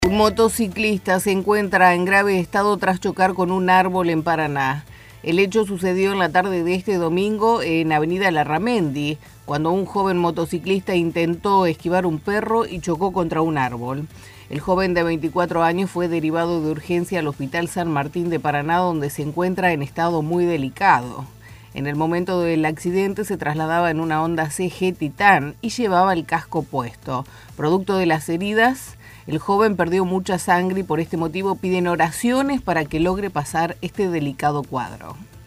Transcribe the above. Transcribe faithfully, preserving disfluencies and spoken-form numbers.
Un motociclista se encuentra en grave estado tras chocar con un árbol en Paraná. El hecho sucedió en la tarde de este domingo en Avenida Larramendi, cuando un joven motociclista intentó esquivar un perro y chocó contra un árbol. El joven de veinticuatro años fue derivado de urgencia al Hospital San Martín de Paraná, donde se encuentra en estado muy delicado. En el momento del accidente se trasladaba en una Honda C G Titan y llevaba el casco puesto. Producto de las heridas, el joven perdió mucha sangre y por este motivo piden oraciones para que logre pasar este delicado cuadro.